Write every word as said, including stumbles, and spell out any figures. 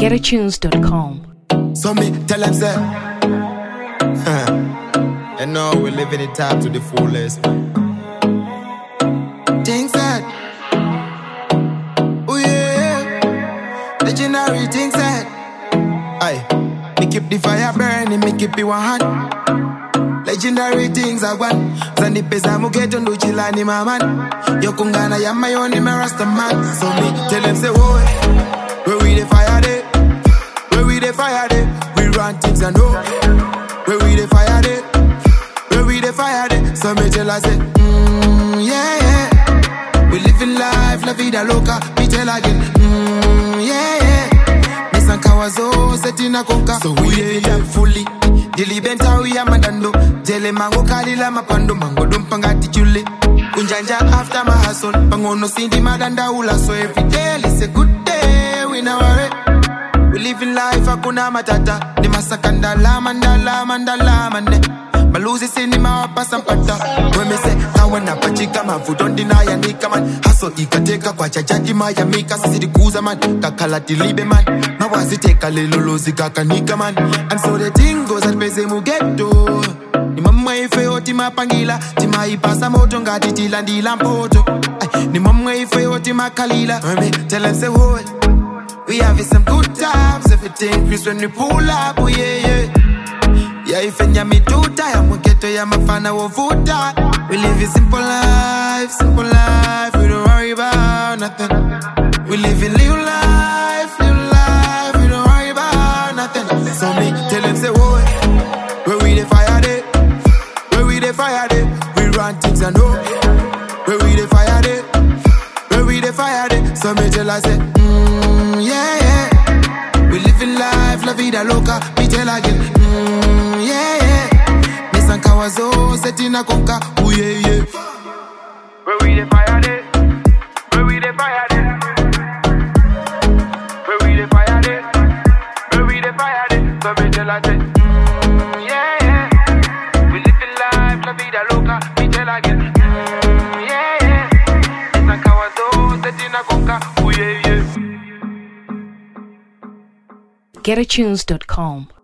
get a tunes dot com. So me tell them say, and now we're living it up to the fullest. Things that, oh yeah, legendary things that, aye, me keep the fire burning, me keep it one hand. Legendary things I want. Zani pesa mugeto ndo chilani maman. Yokungana ya mayoni me rasta man. So me tell them say, whoa, where we the fire day, where we the fire day. We run things and know where we the fire day, where we the fire day. So me tell her say, mmm, yeah, yeah. We living life, la vida loca. Me tell again, mmm, yeah, yeah. Kawazo setina konka. So we live it up fully. Dili benta we amadando. Jele mango kalila mapando. Mango dumpanga tichule. Unjanja after my hustle. Pangono sindi madanda ula. So every day is a good day. We now worry. We living life hakuna matata. Ni masakanda la mandala mandala mande. Maluzi sinima wapa sampata. When me say kawana pachika mafu. Don't deny ya nika man. Hustle ikateka kwa chachati maya mika. Sisi di kuza man. Kakala dilibe man. Mawazi teka lelolo zikaka nika man. And so the thing goes at pese mugeto. Ni mama ife oti mapangila. Tima ipasa moto ngati tila ndila mpoto. Ni mama ife oti makalila. When me tell them say hold. We having some good times. Everything Chris when we pull up. Oh yeah yeah. Yeah, if you me too tired, I'm gonna get to ya mafana wovuta. We live a simple life, simple life. We don't worry about nothing. We live in live life, live life. We don't worry about nothing. So me tell them say, whoa, where we the fire day, where we the fire day. We run things and know where we the fire day, where we the fire day. So me tell her say, mmm, yeah, yeah. We living life, la vida loca. Me tell again, mmm, yeah, yeah. Nissan Kawazo, setina konka, ooh yeah, yeah. Where we the fire day, where we the fire day, where we the fire day, where we the fire day. So me tell her say, mmm, yeah, yeah. We living life, la vida loca. Me tell again, mmm, yeah, yeah. Nissan Kawazo, setina konka, ooh yeah, yeah. get a tunes dot com.